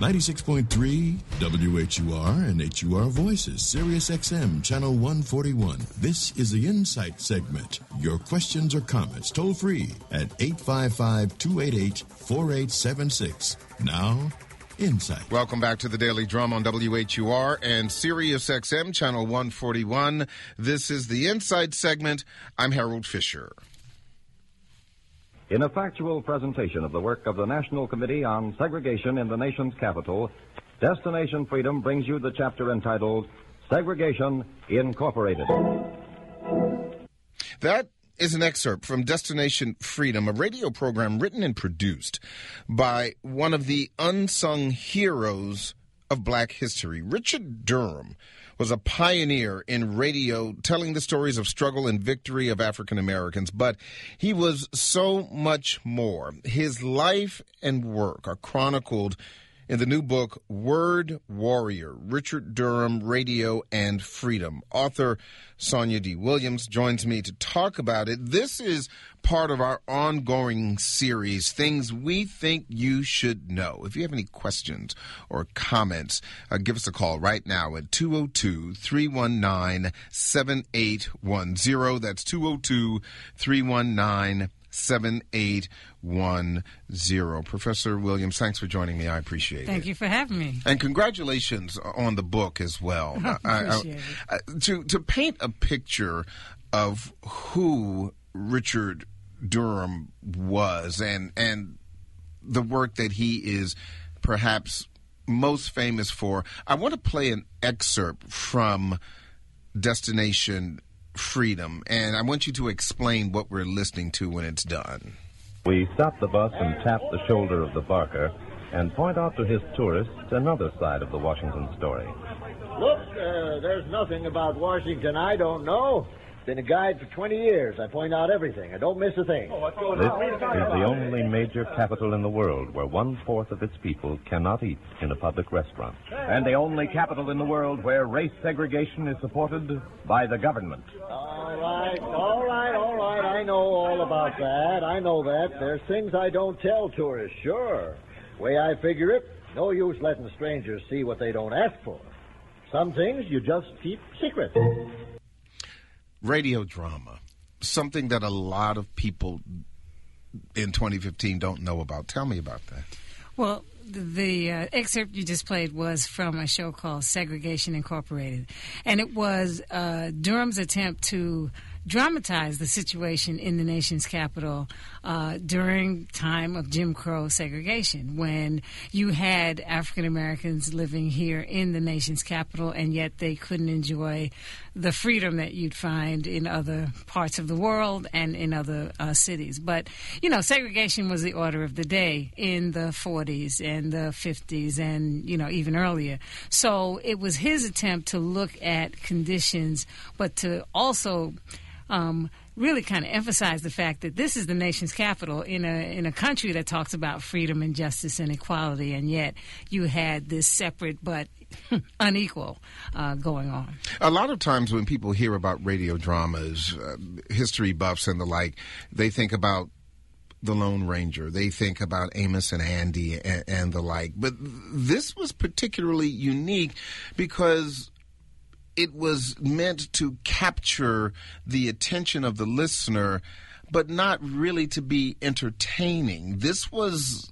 96.3 WHUR and HUR Voices, Sirius XM, Channel 141. This is the Insight segment. Your questions or comments toll free at 855-288-4876. Now, Insight. Welcome back to the Daily Drum on WHUR and Sirius XM, Channel 141. This is the Insight segment. I'm Harold Fisher. In a factual presentation of the work of the National Committee on Segregation in the nation's capital, Destination Freedom brings you the chapter entitled Segregation Incorporated. That is an excerpt from Destination Freedom, a radio program written and produced by one of the unsung heroes of black history. Richard Durham was a pioneer in radio, telling the stories of struggle and victory of African Americans, but he was so much more. His life and work are chronicled in the new book, Word Warrior, Richard Durham, Radio and Freedom. Author Sonia D. Williams joins me to talk about it. This is part of our ongoing series, Things We Think You Should Know. If you have any questions or comments, give us a call right now at 202-319-7810. That's 202-319-7810. Professor Williams, thanks for joining me. I appreciate it. Thank you for having me. And congratulations on the book as well. I appreciate it. To paint a picture of who Richard Durham was and the work that he is perhaps most famous for, I want to play an excerpt from Destination Freedom, and I want you to explain what we're listening to when it's done. We stop the bus and tap the shoulder of the barker and point out to his tourists another side of the Washington story. Look, there's nothing about Washington I don't know. Been a guide for 20 years. I point out everything. I don't miss a thing. This is the only major capital in the world where 1/4 of its people cannot eat in a public restaurant. And the only capital in the world where race segregation is supported by the government. All right. I know all about that. I know that. There's things I don't tell tourists, sure. Way I figure it, no use letting strangers see what they don't ask for. Some things you just keep secret. Radio drama, something that a lot of people in 2015 don't know about. Tell me about that. Well, the excerpt you just played was from a show called Segregation Incorporated. And it was Durham's attempt to dramatize the situation in the nation's capital during time of Jim Crow segregation, when you had African Americans living here in the nation's capital, and yet they couldn't enjoy the freedom that you'd find in other parts of the world and in other cities. But, you know, segregation was the order of the day in the 40s and the 50s and, you know, even earlier. So it was his attempt to look at conditions, but to also really kind of emphasize the fact that this is the nation's capital in a country that talks about freedom and justice and equality, and yet you had this separate but unequal going on. A lot of times when people hear about radio dramas, history buffs and the like, they think about the Lone Ranger. They think about Amos and Andy and the like. But this was particularly unique because it was meant to capture the attention of the listener, but not really to be entertaining. This was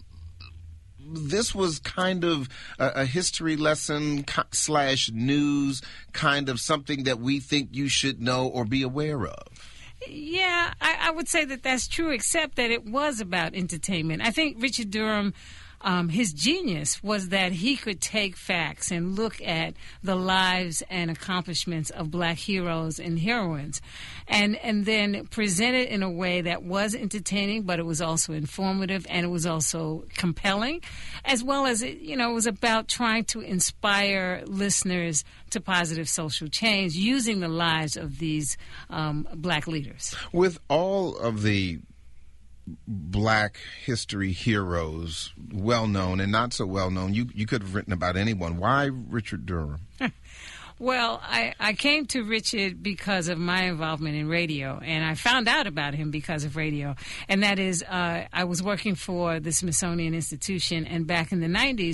kind of a history lesson / news, kind of something that we think you should know or be aware of. Yeah, I would say that that's true, except that it was about entertainment. I think Richard Durham, his genius was that he could take facts and look at the lives and accomplishments of black heroes and heroines and then present it in a way that was entertaining, but it was also informative and it was also compelling, as well as, it was about trying to inspire listeners to positive social change using the lives of these black leaders. With all of the black history heroes, well-known and not so well-known, you could have written about anyone. Why Richard Durham? Well, I came to Richard because of my involvement in radio, and I found out about him because of radio. And that is, I was working for the Smithsonian Institution, and back in the 90s,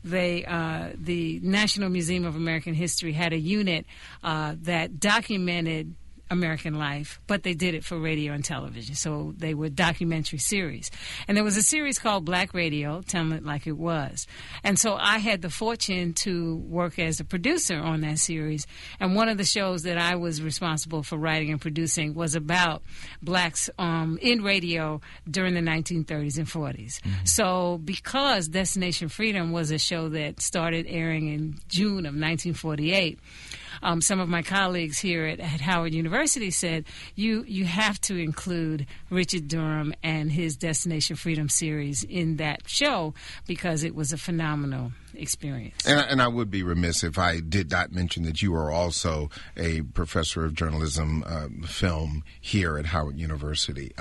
the National Museum of American History had a unit that documented American life, but they did it for radio and television. So they were documentary series. And there was a series called Black Radio, Telling It Like It Was. And so I had the fortune to work as a producer on that series. And one of the shows that I was responsible for writing and producing was about blacks in radio during the 1930s and 40s. Mm-hmm. So because Destination Freedom was a show that started airing in June of 1948, some of my colleagues here at Howard University said, you have to include Richard Durham and his Destination Freedom series in that show because it was a phenomenal experience. And I would be remiss if I did not mention that you are also a professor of journalism film here at Howard University.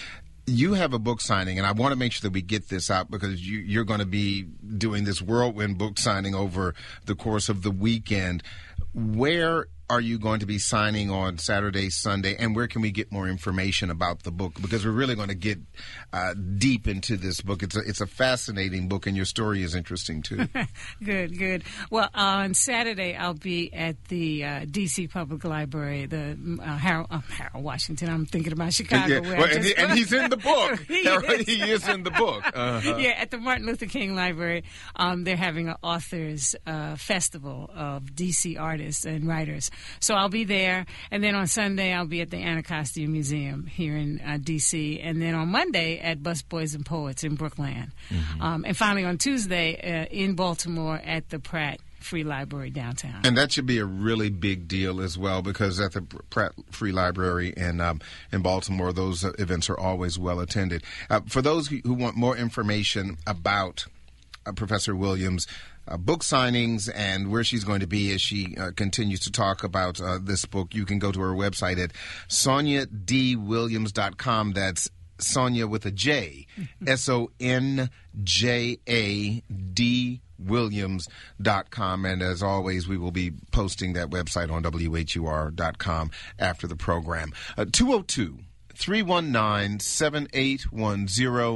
You have a book signing, and I want to make sure that we get this out because you're going to be doing this whirlwind book signing over the course of the weekend. Where are you going to be signing on Saturday, Sunday, and where can we get more information about the book? Because we're really going to get deep into this book. It's a fascinating book, and your story is interesting, too. Good. Well, on Saturday, I'll be at the D.C. Public Library, the Harold Washington. I'm thinking about Chicago. Yeah. And he's in the book. He is in the book. Uh-huh. Yeah, at the Martin Luther King Library, they're having an authors festival of D.C. artists and writers. So I'll be there, and then on Sunday I'll be at the Anacostia Museum here in D.C., and then on Monday at Busboys and Poets in Brookland. Mm-hmm. And finally on Tuesday in Baltimore at the Pratt Free Library downtown. And that should be a really big deal as well because at the Pratt Free Library in Baltimore, those events are always well attended. For those who want more information about Professor Williams, book signings and where she's going to be as she continues to talk about this book, you can go to her website at SoniaDWilliams.com. That's Sonia with a J, SONJAD Williams.com. And as always, we will be posting that website on WHUR.com after the program. 202-319-7810,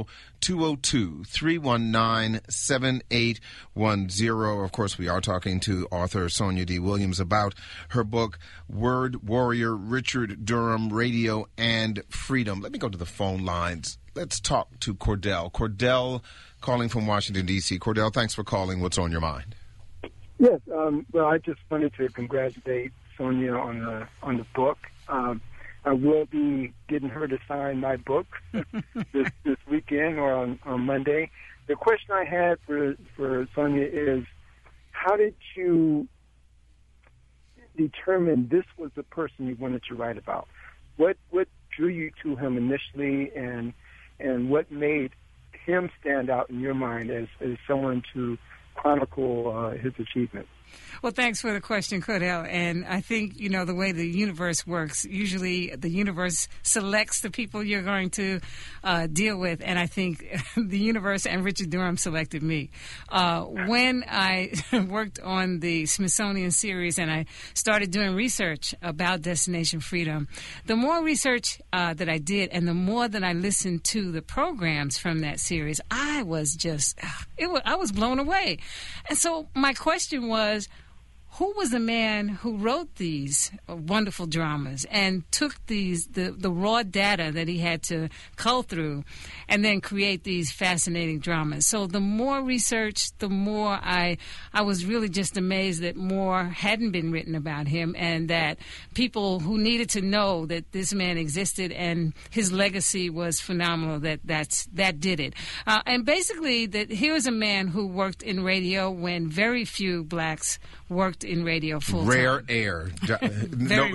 202-319-7810. Of course, we are talking to author Sonia D. Williams about her book, Word Warrior, Richard Durham, Radio and Freedom. Let me go to the phone lines. Let's talk to Cordell. Cordell calling from Washington, D.C. Cordell, thanks for calling. What's on your mind? Yes, well, I just wanted to congratulate Sonia on the book. I will be getting her to sign my book this weekend or on Monday. The question I had for Sonia is, how did you determine this was the person you wanted to write about? What drew you to him initially, and what made him stand out in your mind as someone to chronicle his achievements? Well, thanks for the question, Cordell. And I think, the way the universe works, usually the universe selects the people you're going to deal with. And I think the universe and Richard Durham selected me. When I worked on the Smithsonian series and I started doing research about Destination Freedom, the more research that I did and the more that I listened to the programs from that series, I was I was blown away. And so my question was, who was the man who wrote these wonderful dramas and took the raw data that he had to cull through and then create these fascinating dramas? So the more research, the more I was really just amazed that more hadn't been written about him, and that people who needed to know that this man existed and his legacy was phenomenal, that did it. And basically, that here was a man who worked in radio when very few blacks worked in radio full time. Rare air. Rare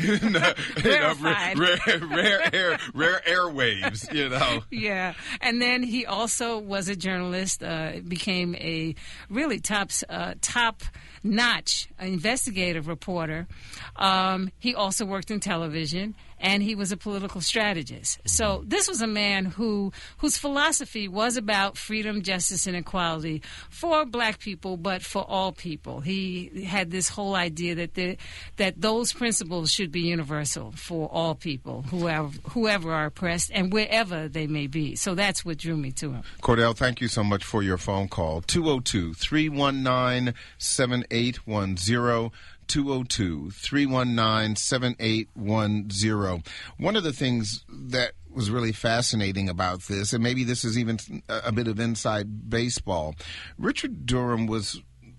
airwaves, Yeah. And then he also was a journalist, became a really top-notch investigative reporter. He also worked in television, and he was a political strategist. So this was a man whose philosophy was about freedom, justice, and equality for black people, but for all people. He had this whole idea that those principles should be universal for all people, whoever are oppressed and wherever they may be. So that's what drew me to him. Cordell, thank you so much for your phone call. 202-319-7810. 202-319-7810. One of the things that was really fascinating about this, and maybe this is even a bit of inside baseball, Richard Durham was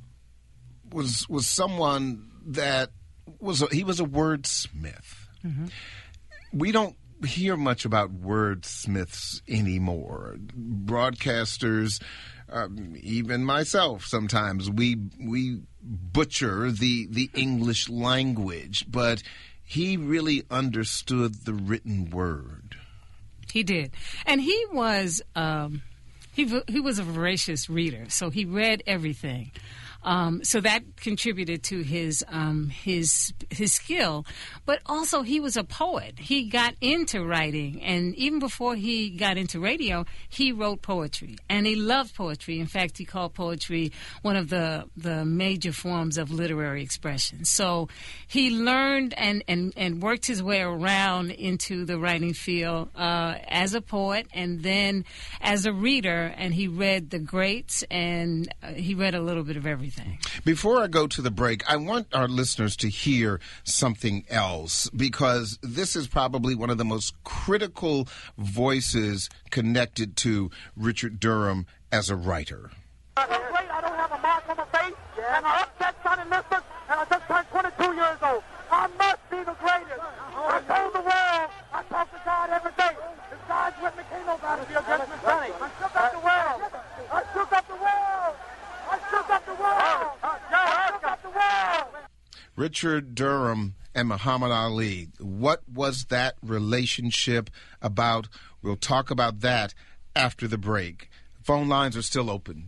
someone that was a wordsmith. Mm-hmm. We don't hear much about wordsmiths anymore. Broadcasters, even myself, sometimes we butcher the English language, but he really understood the written word. He did, and he was he was a voracious reader, so he read everything. So that contributed to his skill, but also he was a poet. He got into writing, and even before he got into radio, he wrote poetry, and he loved poetry. In fact, he called poetry one of the major forms of literary expression. So he learned and worked his way around into the writing field as a poet, and then as a reader, and he read the greats, and he read a little bit of everything. Before I go to the break, I want our listeners to hear something else, because this is probably one of the most critical voices connected to Richard Durham as a writer. I don't have a mark on my face, and I upset Sonny Liston, and I just turned 22 years old. I must be the greatest. I told the world, I talk to God every day. If God's with me, can't nobody be against me, Sonny. I shook up the world. I shook up the world. I shook up the world. I shook up the world. Richard Durham and Muhammad Ali. What was that relationship about? We'll talk about that after the break. Phone lines are still open.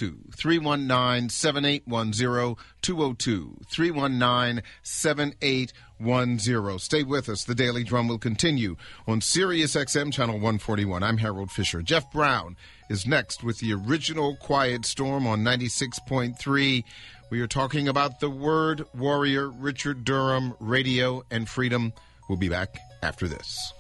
202-319-7810. 202-319-7810. Stay with us. The Daily Drum will continue on Sirius XM Channel 141. I'm Harold Fisher. Jeff Brown is next with the original Quiet Storm on 96.3. We are talking about the word warrior, Richard Durham, radio, and freedom. We'll be back after this.